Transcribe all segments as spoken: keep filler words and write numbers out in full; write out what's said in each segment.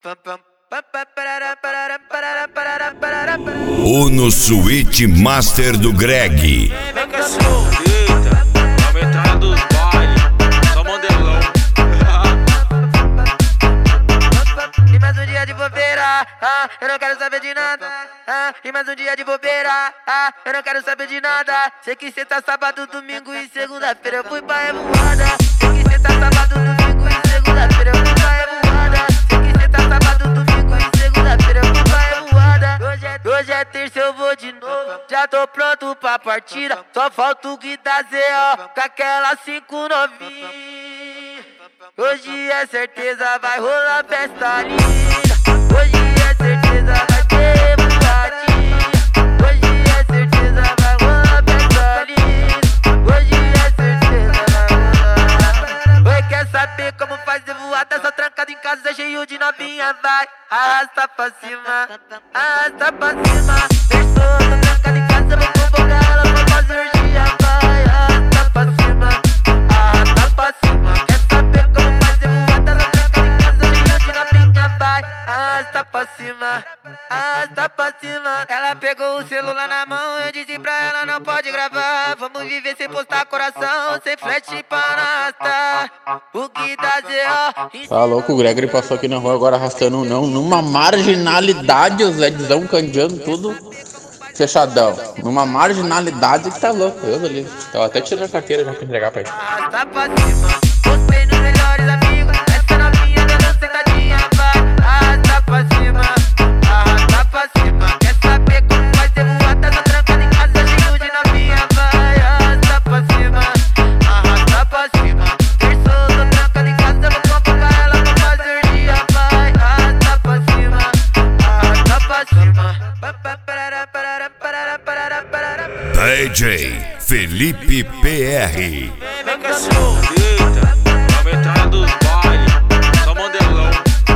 Uno Suite Master do Greg. Vem com essa eita, vamos entrar dos bailes, só modelão. E mais um dia de bobeira, ah, eu não quero saber de nada. Ah, e mais um dia de bobeira, ah, eu não quero saber de nada. Sei que cê tá sábado, domingo e segunda-feira eu fui pra revoada. Sei que cê tá sábado, domingo e segunda-feira eu fui pra revoada. Sei que cê tá sábado, domingo e segunda-feira eu fui pra revoada. Hoje é, hoje é terça, eu vou de novo. Já tô pronto pra partida. Só falta o Gui da Z O com aquela cinco novinha. Hoje é certeza, vai rolar festa linda. Hoje é certeza, vai ter boatinha. Hoje é certeza, vai rolar festa linda. Hoje é certeza, vai rolar. Oi, quer saber como fazer voada? Só trancado em casa, cheio de novinha. Vai, arrasta pra cima, arrasta pra cima. Pensou, tô trancado em casa, vou convocar ela pra fazer orgia. Vai, arrasta pra cima, arrasta pra cima. Arrasta pra cima, arrasta pra cima. Ela pegou o celular na mão, eu disse pra ela não pode gravar. Vamos viver sem postar coração, sem flash pra arrastar. O Gui da Z O. Tá louco, o Gregory passou aqui na rua agora arrastando um não, numa marginalidade, o Zedzão candeando tudo fechadão. Numa marginalidade que tá louco, Deus do livro. Tava até tirando a carteira já pra entregar pra ele. Arrasta pra cima, postei nos melhores amigos. Essa novinha dando sentadinha, vai. Arrasta pra cima, arrasta pra cima. Quer saber como vai ser voada? Só trancada em casa, cheio de novinha, vai. Arrasta pra cima, arrasta pra cima. Terçou, tô trancada em casa, vou convocar ela pra fazer dia, vai. Arrasta pra cima, arrasta pra cima. D J Felipe P R. Vem com essa eita, vamos entrar dos bailes, só modelão.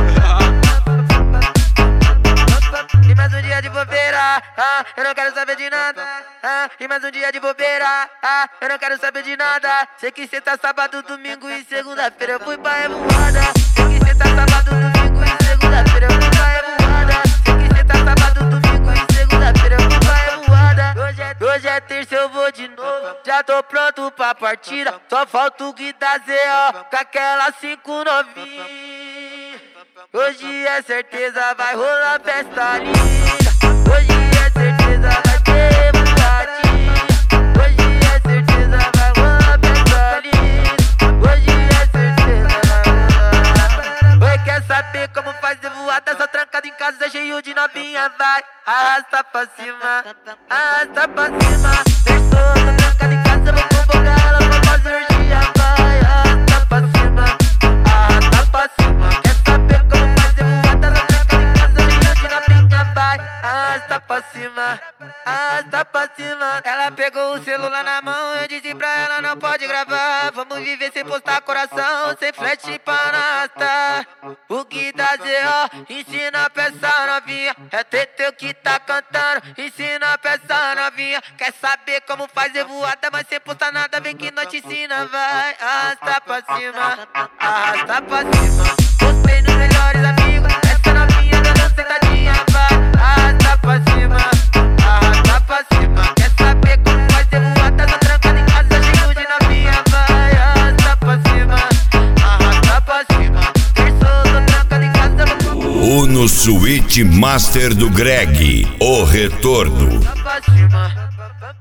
E mais um dia de bobeira, ah, eu não quero saber de nada. Ah, e mais um dia de bobeira, ah, eu não quero saber de nada. Sei que cê tá sábado, domingo e segunda-feira eu fui pra revoada. Sei que cê tá sábado, domingo e segunda-feira eu fui pra revoada. Sei que cê tá sábado, domingo e segunda-feira eu fui pra revoada. Hoje é, hoje é terça, eu vou de novo. Já tô pronto pra partida. Só falta o Gui da Z O com aquela cinco novinha. Hoje é certeza, vai rolar festa linda. Hoje é certeza, vai ter boatinha. Hoje é certeza, vai rolar festa linda. Hoje é certeza, vai rolar. Oi, quer saber como fazer voada? Só trancado em casa, cheio de novinha, vai. Arrasta pra cima, arrasta pra cima. Pensou, tô trancado em casa, vou convocar ela pra fazer orgia, vai. Arrasta pra cima, arrasta pra cima. Quer saber como fazer voada? Só trancado em casa, cheio de novinha, vai. Arrasta pra cima, arrasta pra cima. Ela pegou o celular na mão, eu disse pra ela não pode gravar. Vamos viver sem postar coração, sem flash pra arrastar. O Gui da Z O ensina pra essa novinha. É Teteu que tá cantando, ensina pra essa novinha. Quer saber como fazer voada, mas sem postar nada, vem que nós te ensina, vai. Arrasta pra cima, arrasta pra cima. Postei nos melhores amigos, essa novinha dando sentadinha, vai. Arrasta pra cima, arrasta pra cima. Quer saber como fazer voada? Só trancada em casa, cheio de novinha, vai. Arrasta pra cima, arrasta pra cima. Terçou, tô trancada em casa, vou Uno Suite Master do Greg. O retorno. pra cima.